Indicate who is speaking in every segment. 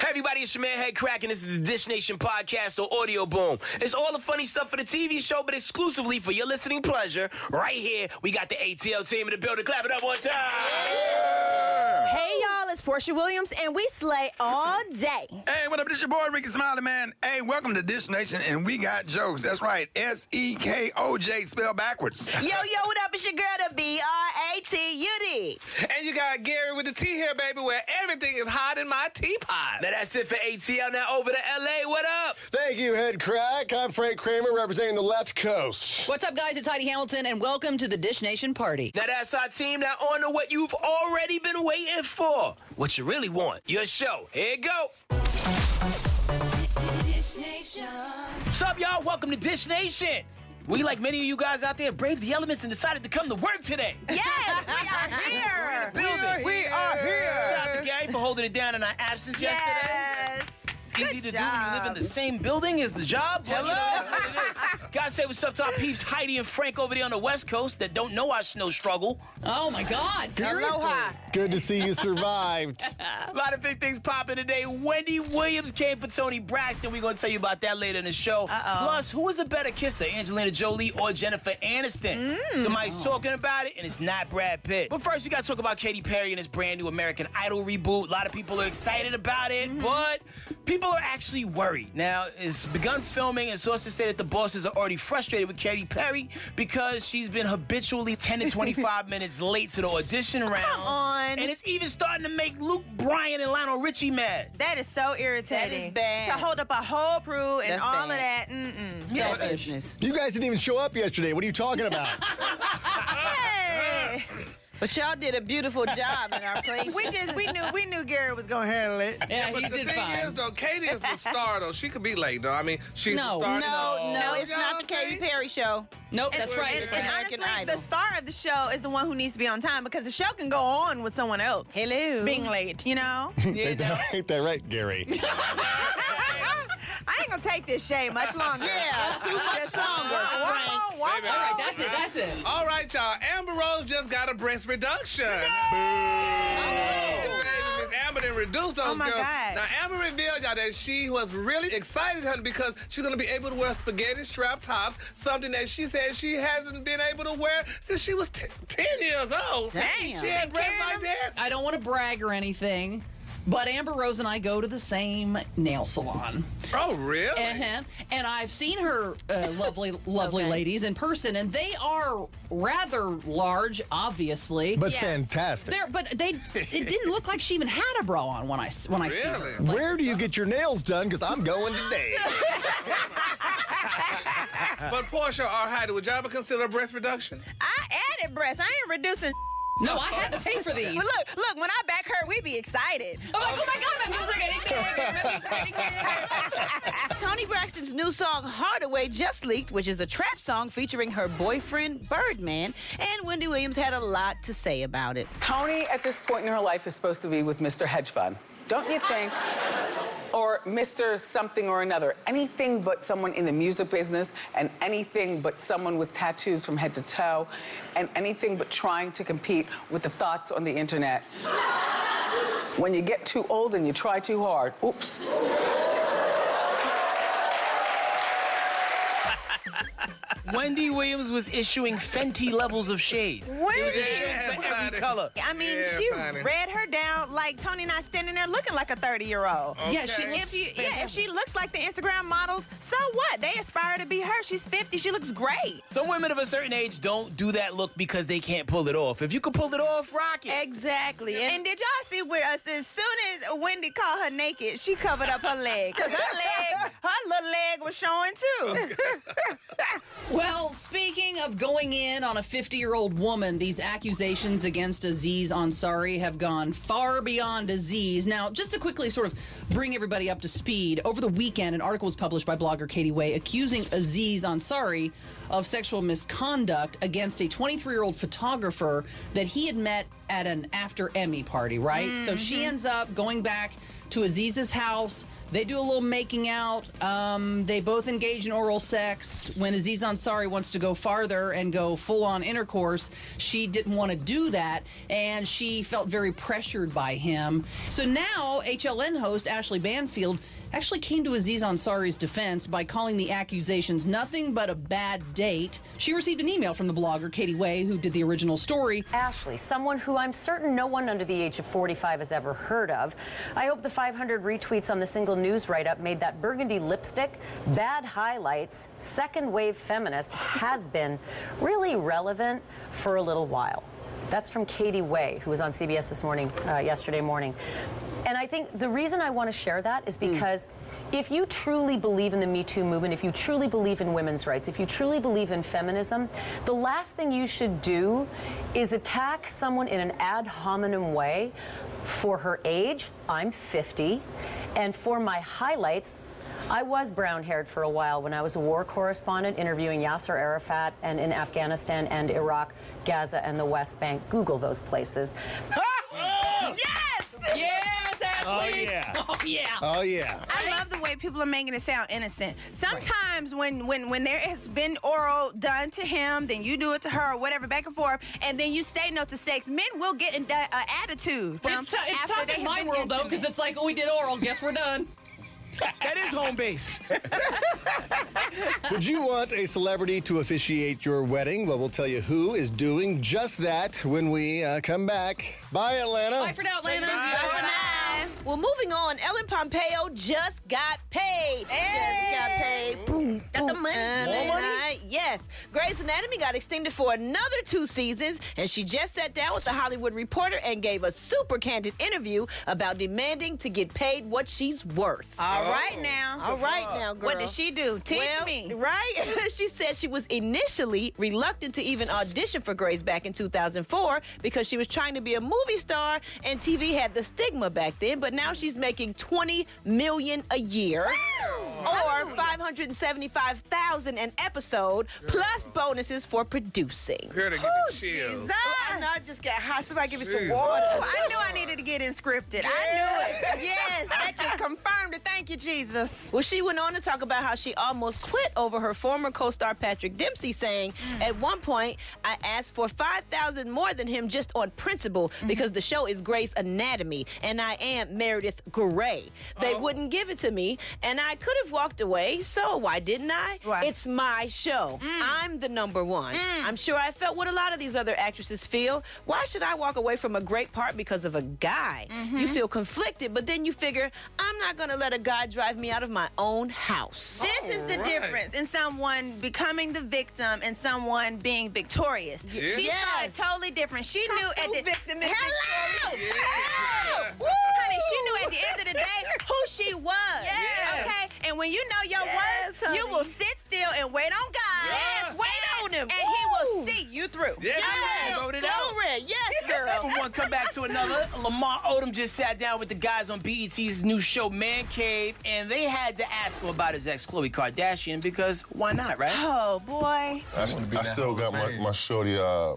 Speaker 1: Hey everybody, it's your man Head Crack, and this is the Dish Nation podcast or Audio Boom. It's all the funny stuff for the TV show, but exclusively for your listening pleasure. Right here, we got the ATL team in the building. Clap it up one time.
Speaker 2: Yeah. Hey y'all, it's Portia Williams, and we slay all day.
Speaker 3: Hey, what up? This your boy Ricky Smiley, man. Hey, welcome to Dish Nation, and we got jokes. That's right, SEKOJ spelled backwards.
Speaker 2: Yo, what up? It's your girl, the BRATUD.
Speaker 4: And you got Gary with the T here, baby, where everything is hot in my teapot.
Speaker 1: Now that's it for ATL. Now over to LA. What up?
Speaker 5: Thank you, Head Crack. I'm Frank Kramer, representing the left coast.
Speaker 6: What's up, guys? It's Heidi Hamilton, and welcome to the Dish Nation party.
Speaker 1: Now that's our team. Now on to what you've already been waiting for. What you really want. Your show. Here you go.
Speaker 7: Dish Nation.
Speaker 1: What's up, y'all? Welcome to Dish Nation. We, like many of you guys out there, braved the elements and decided to come to work today.
Speaker 2: Yes, we are here.
Speaker 1: We are here. Shout out to Gary for holding it down in our absence yesterday.
Speaker 2: Yes.
Speaker 1: Easy to do when you live in the same building as the job. Hello. What it is. Guys, say what's up to our peeps, Heidi and Frank over there on the West Coast that don't know our snow struggle.
Speaker 6: Oh, my God. Seriously.
Speaker 2: Aloha.
Speaker 5: Good to see you survived.
Speaker 1: A lot of big things popping today. Wendy Williams came for Toni Braxton. We're going to tell you about that later in the show. Plus, who is a better kisser, Angelina Jolie or Jennifer Aniston? Somebody's talking about it, and it's not Brad Pitt. But first, we got to talk about Katy Perry and his brand new American Idol reboot. A lot of people are excited about it, but people are actually worried. Now, it's begun filming, and sources say that the bosses are already frustrated with Katy Perry because she's been habitually 10 to 25 minutes late to the audition rounds.
Speaker 2: Come on.
Speaker 1: And it's even starting to make Luke Bryan and Lionel Richie mad.
Speaker 2: That is so irritating.
Speaker 6: That is bad.
Speaker 2: To hold up a whole crew and
Speaker 6: That's
Speaker 2: all
Speaker 6: bad.
Speaker 2: of that.
Speaker 6: Selfishness.
Speaker 5: You guys didn't even show up yesterday. What are you talking about?
Speaker 2: Hey.
Speaker 8: But y'all did a beautiful job in our place.
Speaker 2: we knew Gary was gonna handle it.
Speaker 6: Yeah,
Speaker 4: But
Speaker 6: he
Speaker 4: the
Speaker 6: did
Speaker 4: thing
Speaker 6: fine.
Speaker 4: is, though, Katie is the star, though. She could be late, though. I mean, she's the star.
Speaker 8: No, it's
Speaker 4: You
Speaker 8: not
Speaker 4: know
Speaker 8: the
Speaker 4: what I'm
Speaker 8: Katy
Speaker 4: saying?
Speaker 8: Perry show.
Speaker 6: Nope, that's right.
Speaker 2: And,
Speaker 8: It's
Speaker 2: and
Speaker 8: American
Speaker 2: honestly,
Speaker 8: Idol.
Speaker 2: the star of the show is the one who needs to be on time because the show can go on with someone else.
Speaker 8: Hello.
Speaker 2: Being late, you know?
Speaker 1: Yeah, now,
Speaker 5: Ain't that right, Gary?
Speaker 2: I ain't gonna take this shade much longer.
Speaker 8: Yeah, too much longer, Frank.
Speaker 2: One
Speaker 4: Baby,
Speaker 2: more.
Speaker 6: All right, that's it.
Speaker 4: All right, y'all. Amber Rose just got a breast reduction. Miss Amber done reduced those
Speaker 2: Oh, my
Speaker 4: girls.
Speaker 2: God.
Speaker 4: Now, Amber revealed, y'all, that she was really excited, honey, because she's going to be able to wear spaghetti strap tops, something that she said she hasn't been able to wear since she was 10 years old.
Speaker 8: Damn.
Speaker 4: She had breasts like that.
Speaker 6: I don't want to brag or anything, but Amber Rose and I go to the same nail salon.
Speaker 4: Oh, really?
Speaker 6: And I've seen her lovely ladies in person, and they are rather large, obviously.
Speaker 5: But fantastic.
Speaker 6: It didn't look like she even had a bra on when I see her.
Speaker 4: Really?
Speaker 5: Where do you get your nails done? Because I'm going today.
Speaker 4: But Portia or Heidi, would y'all ever consider a breast reduction?
Speaker 2: I added breasts. I ain't reducing.
Speaker 6: No, I had to pay for these.
Speaker 2: But look, when our back hurt, we be excited.
Speaker 6: I'm like, oh my God, my boobs are getting big.
Speaker 8: Toni Braxton's new song, Hardaway, just leaked, which is a trap song featuring her boyfriend, Birdman. And Wendy Williams had a lot to say about it.
Speaker 9: Toni, at this point in her life, is supposed to be with Mr. Hedge Fund. Don't you think? Or Mr. something or another. Anything but someone in the music business, and anything but someone with tattoos from head to toe, and anything but trying to compete with the thoughts on the internet. When you get too old and you try too hard, oops.
Speaker 1: Wendy Williams was issuing Fenty levels of shade.
Speaker 2: When
Speaker 1: It was
Speaker 2: did
Speaker 1: a shade for every color.
Speaker 2: I mean,
Speaker 4: Yeah,
Speaker 2: she
Speaker 4: funny.
Speaker 2: read her down like Toni not standing there looking like a 30-year-old.
Speaker 6: Yeah, she
Speaker 4: Okay.
Speaker 6: looks
Speaker 2: If she looks like the Instagram models, so what? They aspire to be her. She's 50. She looks great.
Speaker 1: Some women of a certain age don't do that look because they can't pull it off. If you can pull it off, rock it.
Speaker 8: Exactly.
Speaker 2: And did y'all see with us? As soon as Wendy called her naked, she covered up her leg. Because her little leg was showing too.
Speaker 6: Well, speaking of going in on a 50-year-old woman, these accusations against Aziz Ansari have gone far beyond Aziz. Now, just to quickly sort of bring everybody up to speed, over the weekend, an article was published by blogger Katie Way accusing Aziz Ansari of sexual misconduct against a 23-year-old photographer that he had met at an after Emmy party, right? So she ends up going back to Aziz's house. They do a little making out. They both engage in oral sex. When Aziz Ansari wants to go farther and go full-on intercourse, she didn't want to do that, and she felt very pressured by him. So now HLN host Ashley Banfield actually came to Aziz Ansari's defense by calling the accusations nothing but a bad date. She received an email from the blogger Katie Way, who did the original story.
Speaker 7: Ashley, someone who I'm certain no one under the age of 45 has ever heard of. I hope the 500 retweets on the single news write-up made that burgundy lipstick, bad highlights, second-wave feminist has been really relevant for a little while. That's from Katie Way, who was on CBS this morning, yesterday morning. And I think the reason I want to share that is because if you truly believe in the Me Too movement, if you truly believe in women's rights, if you truly believe in feminism, the last thing you should do is attack someone in an ad hominem way for her age. I'm 50. And for my highlights, I was brown-haired for a while when I was a war correspondent interviewing Yasser Arafat and in Afghanistan and Iraq, Gaza, and the West Bank. Google those places.
Speaker 2: Yes!
Speaker 6: Yes, Ashley!
Speaker 5: Oh, yeah.
Speaker 6: Oh, yeah.
Speaker 5: Oh, yeah.
Speaker 2: I love the way people are making it sound innocent. Sometimes when there has been oral done to him, then you do it to her or whatever, back and forth, and then you say no to sex, men will get an attitude.
Speaker 6: But it's tough in my world, though, because it's like, oh, we did oral, guess we're done.
Speaker 1: That is home base.
Speaker 5: Would you want a celebrity to officiate your wedding? Well, we'll tell you who is doing just that when we come back. Bye, Atlanta.
Speaker 6: Bye for now, Atlanta.
Speaker 2: Bye for now.
Speaker 8: Well, moving on, Ellen Pompeo just got paid. Just got paid. Boom.
Speaker 2: Got the money.
Speaker 8: More money? Yes. Grey's Anatomy got extended for another 2 seasons, and she just sat down with the Hollywood Reporter and gave a super candid interview about demanding to get paid what she's worth.
Speaker 2: All right now.
Speaker 8: All right now, girl.
Speaker 2: What did she do? Teach me.
Speaker 8: Right? She said she was initially reluctant to even audition for Grey's back in 2004 because she was trying to be a movie star and TV had the stigma back then, but now she's making $20 million a year. Or $575,000 an episode, plus bonuses for producing.
Speaker 4: Girl, to get the chills.
Speaker 8: I know, I just got hot. Somebody give me some
Speaker 4: Jesus.
Speaker 8: water.
Speaker 2: I knew I needed to get in scripted. I knew it. Yes, that just confirmed it. Thank you, Jesus.
Speaker 8: Well, she went on to talk about how she almost quit over her former co-star Patrick Dempsey, saying, at one point, I asked for $5,000 more than him just on principle because the show is Grey's Anatomy, and I am Meredith Grey. They wouldn't give it to me, and I could have walked away, so why didn't I?
Speaker 2: Right.
Speaker 8: It's my show. I'm the number one. I'm sure I felt what a lot of these other actresses feel. Why should I walk away from a great part because of a guy? You feel conflicted, but then you figure, I'm not going to let a guy drive me out of my own house.
Speaker 2: This is the difference in someone becoming the victim and someone being victorious.
Speaker 4: Yeah.
Speaker 2: She saw it totally different. She knew at the
Speaker 8: victim is
Speaker 2: Hello!
Speaker 4: Yeah.
Speaker 2: Hello!
Speaker 4: Yeah.
Speaker 2: Honey, she knew at the end of the day who she was.
Speaker 8: Yes.
Speaker 2: Okay? And when you know your
Speaker 8: Yes,
Speaker 2: worth, you
Speaker 8: honey.
Speaker 2: will sit still and wait on God.
Speaker 4: Yes,
Speaker 8: wait on him.
Speaker 2: And he will see you through.
Speaker 4: Yes,
Speaker 1: Yes. Wrote it out.
Speaker 8: Glory. Yes, girl.
Speaker 1: From one come back to another, Lamar Odom just sat down with the guys on BET's new show, Man Cave, and they had to ask him about his ex, Khloe Kardashian, because why not, right?
Speaker 2: Oh, boy.
Speaker 10: I still got my shorty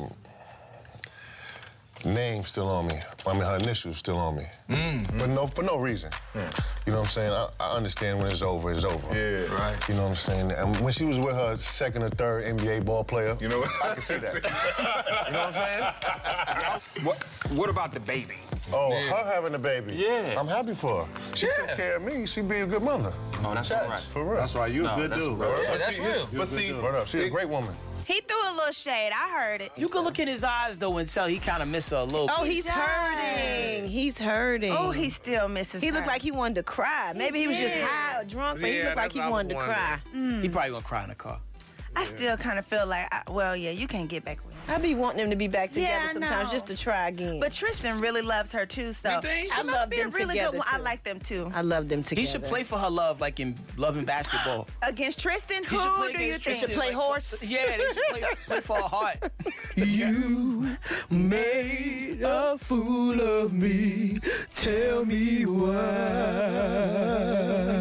Speaker 10: name still on me. I mean, her initials still on me. But for no reason. You know what I'm saying? I understand when it's over, it's over.
Speaker 3: Yeah, right.
Speaker 10: You know what I'm saying? And when she was with her second or third NBA ball player,
Speaker 3: You know,
Speaker 10: I can see that. You know what I'm saying?
Speaker 11: What about the baby?
Speaker 10: Oh, her having a baby.
Speaker 11: Yeah.
Speaker 10: I'm happy for her. She took care of me. She be a good mother.
Speaker 11: Oh, that's all right.
Speaker 10: For real.
Speaker 5: That's why you a good
Speaker 11: that's
Speaker 5: dude.
Speaker 11: real.
Speaker 5: bro.
Speaker 11: Yeah, that's real.
Speaker 10: But see, she's a great woman.
Speaker 2: He threw a little shade. I heard it.
Speaker 1: You can look in his eyes, though, and tell he kind of miss her a little
Speaker 8: Oh,
Speaker 1: bit.
Speaker 8: he's hurting. He's hurting.
Speaker 2: Oh, he still misses
Speaker 8: He looked
Speaker 2: her.
Speaker 8: like he wanted to cry. Maybe he was just
Speaker 2: did.
Speaker 8: high or drunk, but he
Speaker 4: Yeah,
Speaker 8: looked like
Speaker 4: that's
Speaker 8: he
Speaker 4: what I was
Speaker 8: wanted to cry.
Speaker 1: He probably gonna cry in the car.
Speaker 2: I still kind of feel like, well, yeah, you can't get back with him.
Speaker 8: I be wanting them to be back together
Speaker 2: Yeah, I
Speaker 8: sometimes
Speaker 2: know.
Speaker 8: just to try again.
Speaker 2: But Tristan really loves her too, so
Speaker 4: You think?
Speaker 2: she
Speaker 8: I
Speaker 2: must
Speaker 8: love
Speaker 2: be a
Speaker 8: them
Speaker 2: really
Speaker 8: together,
Speaker 2: good one. I
Speaker 8: too.
Speaker 2: like them too.
Speaker 8: I love them together.
Speaker 1: He should play for her love, like in Love and Basketball.
Speaker 2: Against Tristan,
Speaker 1: He should
Speaker 2: who
Speaker 1: play
Speaker 2: do you
Speaker 1: against
Speaker 2: think?
Speaker 1: Tristan,
Speaker 8: play
Speaker 1: like,
Speaker 8: horse?
Speaker 1: Yeah, they should play for her heart. You made a fool of me. Tell me why.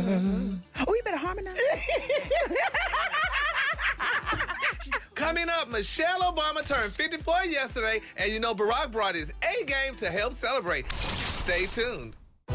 Speaker 2: Oh, you better harmonize.
Speaker 4: Coming up, Michelle Obama turned 54 yesterday, and you know Barack brought his A game to help celebrate. Stay tuned.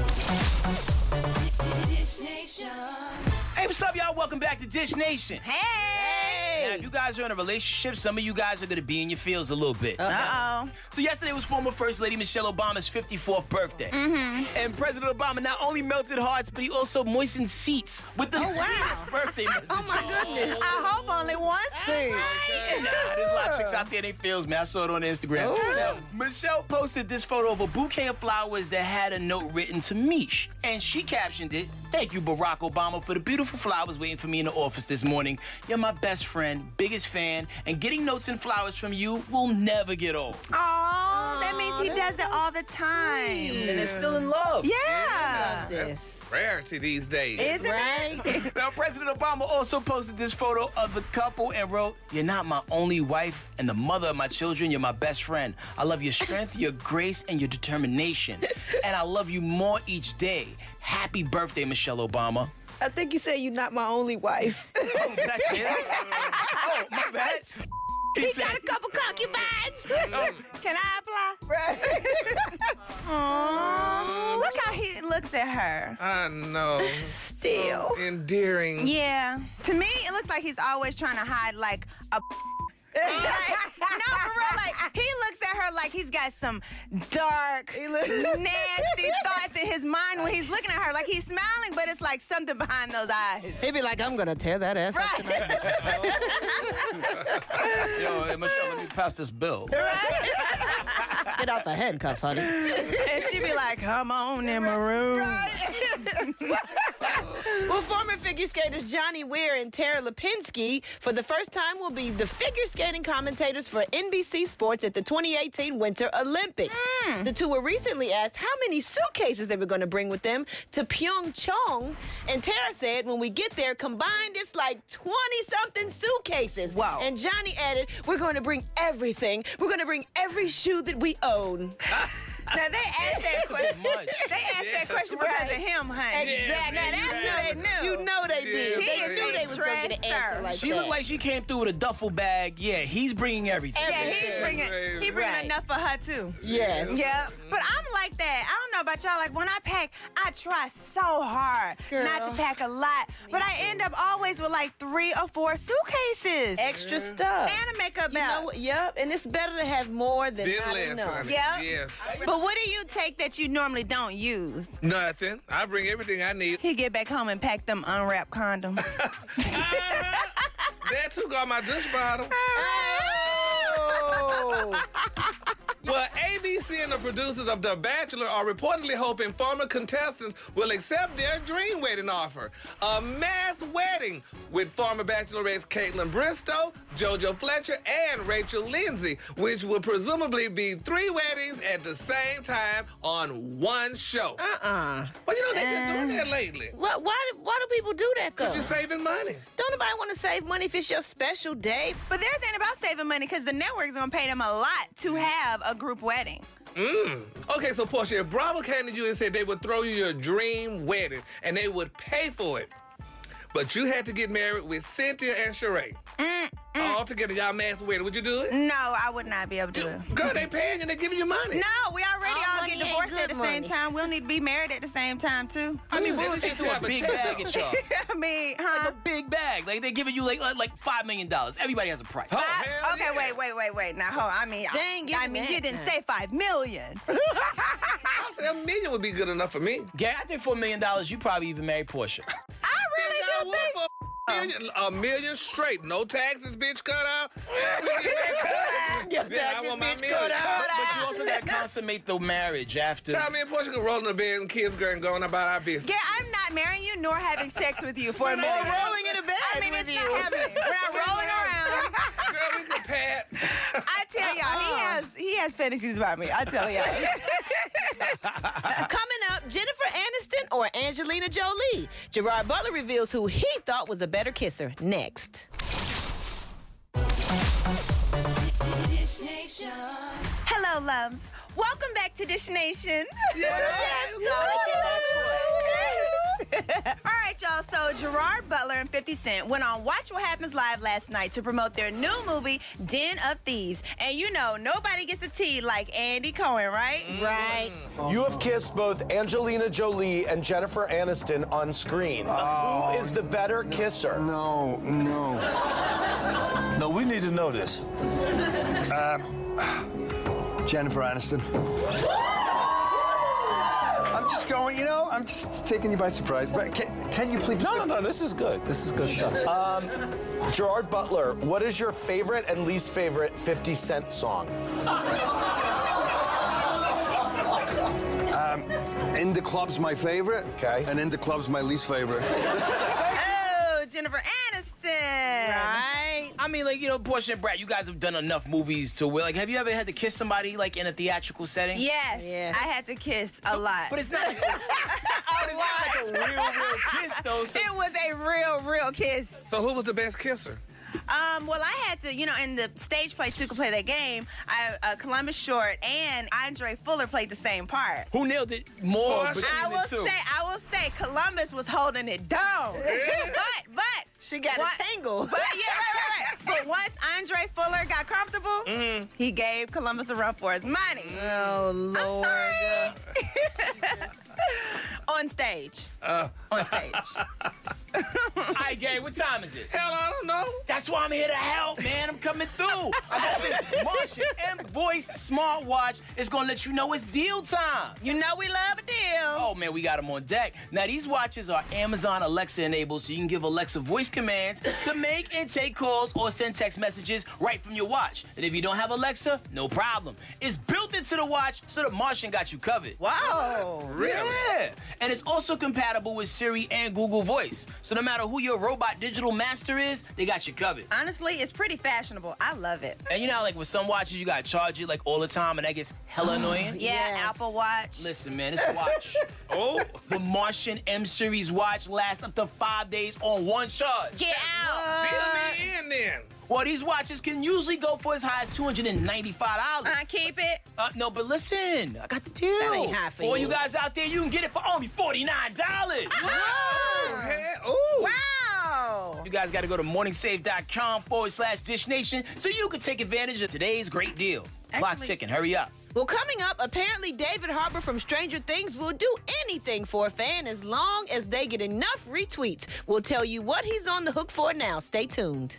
Speaker 1: Hey, what's up, y'all? Welcome back to Dish Nation.
Speaker 2: Hey!
Speaker 1: Now, if you guys are in a relationship, some of you guys are going to be in your feels a little bit.
Speaker 2: Uh-oh.
Speaker 1: So yesterday was former First Lady Michelle Obama's 54th birthday. And President Obama not only melted hearts, but he also moistened seats with the sweetest birthday message.
Speaker 2: Oh, my goodness. I hope only one seat.
Speaker 1: Nah, there's a lot of chicks out there, they feels, man. I saw it on Instagram. Now, Michelle posted this photo of a bouquet of flowers that had a note written to Mish. And she captioned it, "Thank you, Barack Obama, for the beautiful flowers waiting for me in the office this morning. You're my best friend, biggest fan, and getting notes and flowers from you will never get old."
Speaker 2: Oh, that means he does it all the time.
Speaker 1: And they're still in love.
Speaker 2: Yeah.
Speaker 4: That's rarity these days.
Speaker 2: Isn't it?
Speaker 1: Now, President Obama also posted this photo of the couple and wrote, "You're not my only wife and the mother of my children. You're my best friend. I love your strength, your grace, and your determination. And I love you more each day. Happy birthday, Michelle Obama."
Speaker 8: I think you said you're not my only wife.
Speaker 1: Oh, did I say that? Oh, my bad.
Speaker 8: He got a couple concubines.
Speaker 2: Can I apply? Aww. Look how he looks at her.
Speaker 4: I know.
Speaker 2: Still.
Speaker 4: So endearing.
Speaker 2: Yeah. To me, it looks like he's always trying to hide like a. No, for real, like, he looks at her like he's got some dark, nasty thoughts in his mind when he's looking at her. Like, he's smiling, but it's like something behind those eyes.
Speaker 8: He'd be like, "I'm gonna tear that ass up tonight."
Speaker 1: Yo, hey, Michelle, let me pass this bill.
Speaker 8: Get out the handcuffs, honey.
Speaker 2: And she'd be like, "Come on in my room."
Speaker 8: Well, former figure skaters Johnny Weir and Tara Lipinski, for the first time, will be the figure skating commentators for NBC Sports at the 2018 Winter Olympics. The two were recently asked how many suitcases they were going to bring with them to Pyeongchang, and Tara said, "When we get there, combined, it's like 20-something suitcases."
Speaker 2: Wow.
Speaker 8: And Johnny added, "We're going to bring everything. We're going to bring every shoe that we own."
Speaker 2: Now, they asked that question. They asked that question because of him, honey.
Speaker 8: Exactly.
Speaker 2: Now, that's who they knew.
Speaker 8: You know they did.
Speaker 2: He
Speaker 8: They
Speaker 2: is
Speaker 8: knew they was going to get an answer like
Speaker 1: She
Speaker 8: that.
Speaker 1: looked like she came through with a duffel bag. Yeah, he's bringing everything.
Speaker 2: Yeah, he bringing
Speaker 8: Right.
Speaker 2: enough for her, too.
Speaker 8: Yes.
Speaker 2: Yeah, but I'm like that. I don't know about y'all. Like, when I pack, I try so hard not to pack a lot, but I end up always with like 3 or 4 suitcases.
Speaker 8: Extra stuff.
Speaker 2: And a makeup
Speaker 8: You know
Speaker 2: bag.
Speaker 8: what? Yep. And it's better to have more than
Speaker 4: Then
Speaker 8: not
Speaker 4: less,
Speaker 8: enough.
Speaker 4: honey.
Speaker 2: Yeah.
Speaker 4: Yes.
Speaker 2: But what do you take that you normally don't use?
Speaker 4: Nothing. I bring everything I need.
Speaker 2: He get back home and pack them unwrapped condoms.
Speaker 4: That too got my douche bottle.
Speaker 8: Oh.
Speaker 4: Well, ABC and the producers of The Bachelor are reportedly hoping former contestants will accept their dream wedding offer. A mass wedding with former Bachelorettes Caitlin Bristow, JoJo Fletcher, and Rachel Lindsay, which will presumably be 3 weddings at the same time on one show. Well, you know, they've been doing that lately.
Speaker 8: Why do people do that, though?
Speaker 4: Because you're saving money.
Speaker 8: Don't nobody want to save money if it's your special day?
Speaker 2: But theirs ain't about saving money because the network's gonna pay them a lot to have a group wedding.
Speaker 4: Okay, so Portia, if Bravo came to you and said they would throw you your dream wedding and they would pay for it, but you had to get married with Cynthia and Sheree. All together, y'all mass wedding. Would you do it?
Speaker 2: No, I would not be able to do it.
Speaker 4: Girl, they paying and they giving you money.
Speaker 2: No, we already
Speaker 8: All
Speaker 2: all
Speaker 8: money
Speaker 2: get
Speaker 8: ain't
Speaker 2: divorced
Speaker 8: good
Speaker 2: at the same
Speaker 8: money.
Speaker 2: time. We'll need to be married at the same time, too.
Speaker 1: I mean,
Speaker 4: They
Speaker 1: what if they
Speaker 4: just
Speaker 1: threw a
Speaker 4: have a
Speaker 1: big
Speaker 4: check
Speaker 1: bag
Speaker 4: out.
Speaker 1: at y'all?
Speaker 2: I mean,
Speaker 1: A
Speaker 2: huh?
Speaker 1: big bag. Like, they're giving you like $5 million. Everybody has a price.
Speaker 4: Oh, hell
Speaker 2: Okay,
Speaker 4: yeah.
Speaker 2: wait. Now, hold on. I mean,
Speaker 8: They ain't
Speaker 2: I
Speaker 8: giving
Speaker 2: mean,
Speaker 8: that
Speaker 2: you didn't
Speaker 8: now.
Speaker 2: say $5 million.
Speaker 4: I said $1 million would be good enough for me.
Speaker 1: Gary, I think $4 million, you probably even marry Portia.
Speaker 2: I really
Speaker 4: Y'all
Speaker 2: do
Speaker 4: would
Speaker 2: think.
Speaker 4: for $1 million straight. No taxes, bitch, cut out. Yeah, I want my million.
Speaker 1: But you also got to consummate the marriage after.
Speaker 4: Child, me and Portia can roll in the bed and kiss girl and going about our business.
Speaker 2: Yeah, I'm not marrying you nor having sex with you for a minute.
Speaker 8: rolling in a bed
Speaker 2: I mean,
Speaker 8: with
Speaker 2: it's
Speaker 8: you.
Speaker 2: not happening. We're not rolling around.
Speaker 4: Girl, we can pat.
Speaker 2: I tell y'all, he has fantasies about me. I tell y'all.
Speaker 8: Coming up, Jennifer Aniston or Angelina Jolie? Gerard Butler reveals who he thought was a better kisser next.
Speaker 2: Hello, loves. Welcome back to Dish Nation.
Speaker 4: Yes,
Speaker 2: All right, y'all. so Gerard Butler and 50 Cent went on Watch What Happens Live last night to promote their new movie, Den of Thieves. And you know, nobody gets a tea like Andy Cohen, right?
Speaker 8: Right.
Speaker 11: You have kissed both Angelina Jolie and Jennifer Aniston on screen. Who is the better kisser?
Speaker 12: No. No, we need to know this. Jennifer Aniston. I'm just going, I'm just taking you by surprise. But can you please?
Speaker 11: No, this is good. This is good stuff. Gerard Butler, what is your favorite and least favorite 50 Cent song?
Speaker 12: In the Club's my favorite.
Speaker 11: Okay.
Speaker 12: And In the Club's my least favorite.
Speaker 2: Oh, Jennifer Aniston.
Speaker 8: Right.
Speaker 1: I mean, Portia and Brad, you guys have done enough movies to where, have you ever had to kiss somebody, in a theatrical setting?
Speaker 2: Yes. I had to kiss a lot.
Speaker 1: But it's not like a real kiss, though. So.
Speaker 2: It was a real kiss.
Speaker 4: So who was the best kisser?
Speaker 2: Well, I had to, in the stage play, Two Could Play That Game, Columbus Short and Andre Fuller played the same part.
Speaker 1: Who nailed it more between
Speaker 2: I
Speaker 1: the two?
Speaker 2: will say Columbus was holding it down. but
Speaker 8: She got a tangle.
Speaker 2: But right. But once Andre Fuller got comfortable, he gave Columbus a run for his money.
Speaker 8: Oh, Lord.
Speaker 2: I'm sorry. On stage. On stage.
Speaker 1: All right, Gary, what time is it?
Speaker 4: Hell, I don't know.
Speaker 1: That's why I'm here to help, man. I'm coming through. I got this Martian M-Voice smartwatch. It's going to let you know it's deal time.
Speaker 2: You know we love a deal.
Speaker 1: Oh, man, we got them on deck. Now, these watches are Amazon Alexa enabled, so you can give Alexa voice commands to make and take calls or send text messages right from your watch. And if you don't have Alexa, no problem. It's built into the watch, so the Martian got you covered.
Speaker 2: Wow.
Speaker 1: Really? Yeah. And it's also compatible with Siri and Google Voice. So no matter who your robot digital master is, they got you covered.
Speaker 2: Honestly, it's pretty fashionable. I love it.
Speaker 1: And you know, with some watches, you gotta charge it all the time, and that gets hella annoying.
Speaker 2: Yeah, Apple Watch.
Speaker 1: Listen, man, this watch. The Martian M Series watch lasts up to 5 days on one charge.
Speaker 2: Get out.
Speaker 4: Deal me in then.
Speaker 1: Well, these watches can usually go for as high as $295.
Speaker 2: Keep it.
Speaker 1: No, but listen, I got the deal.
Speaker 8: That ain't high for
Speaker 1: all
Speaker 8: you.
Speaker 1: you guys out there, you can get it for only $49.
Speaker 4: Ooh.
Speaker 2: Wow.
Speaker 1: You guys got to go to morningsafe.com/DishNation so you can take advantage of today's great deal. Clock's ticking. Hurry up.
Speaker 8: Well, coming up, apparently David Harbour from Stranger Things will do anything for a fan as long as they get enough retweets. We'll tell you what he's on the hook for now. Stay tuned.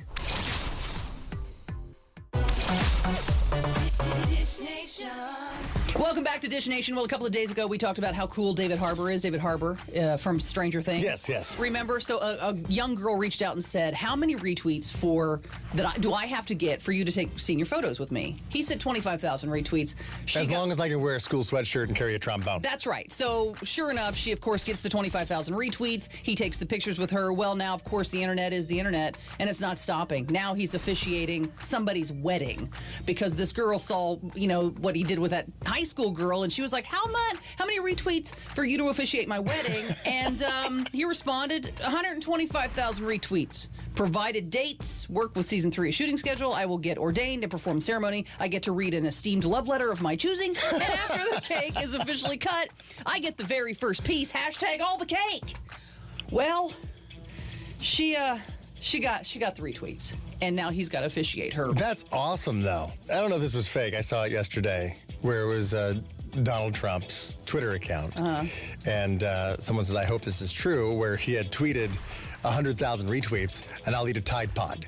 Speaker 6: Welcome back to Dish Nation. Well, a couple of days ago, we talked about how cool David Harbour is. David Harbour from Stranger Things.
Speaker 5: Yes.
Speaker 6: Remember? So a young girl reached out and said, how many retweets do I have to get for you to take senior photos with me? He said 25,000 retweets.
Speaker 5: As long as I can wear a school sweatshirt and carry a trombone.
Speaker 6: That's right. So sure enough, she, of course, gets the 25,000 retweets. He takes the pictures with her. Well, now, of course, the internet is the internet, and it's not stopping. Now he's officiating somebody's wedding because this girl saw, what he did with that high school girl, and she was like, how many retweets for you to officiate my wedding? And he responded, 125,000 retweets. Provided dates, work with season 3 shooting schedule, I will get ordained and perform ceremony. I get to read an esteemed love letter of my choosing. And after the cake is officially cut, I get the very first piece. #all the cake. Well, she got the retweets, and now he's got to officiate her.
Speaker 5: That's awesome, though. I don't know if this was fake. I saw it yesterday, where it was Donald Trump's Twitter account, and someone says, "I hope this is true," where he had tweeted 100,000 retweets, and I'll eat a Tide Pod.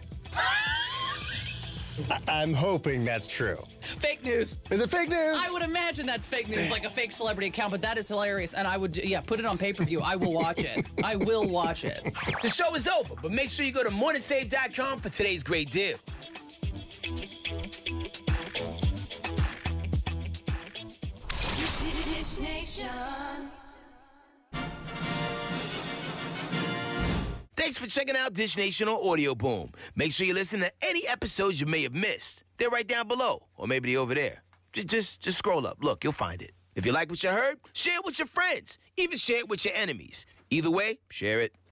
Speaker 5: I'm hoping that's true.
Speaker 6: Fake news.
Speaker 5: Is it fake news?
Speaker 6: I would imagine that's fake news, like a fake celebrity account, but that is hilarious. And I would, put it on pay-per-view. I will watch it. I will watch it.
Speaker 1: The show is over, but make sure you go to morningsafe.com for today's great deal.
Speaker 13: Dish Nation.
Speaker 1: Thanks for checking out Dish Nation on Audio Boom. Make sure you listen to any episodes you may have missed. They're right down below, or maybe they're over there. Just scroll up. Look, you'll find it. If you like what you heard, share it with your friends. Even share it with your enemies. Either way, share it.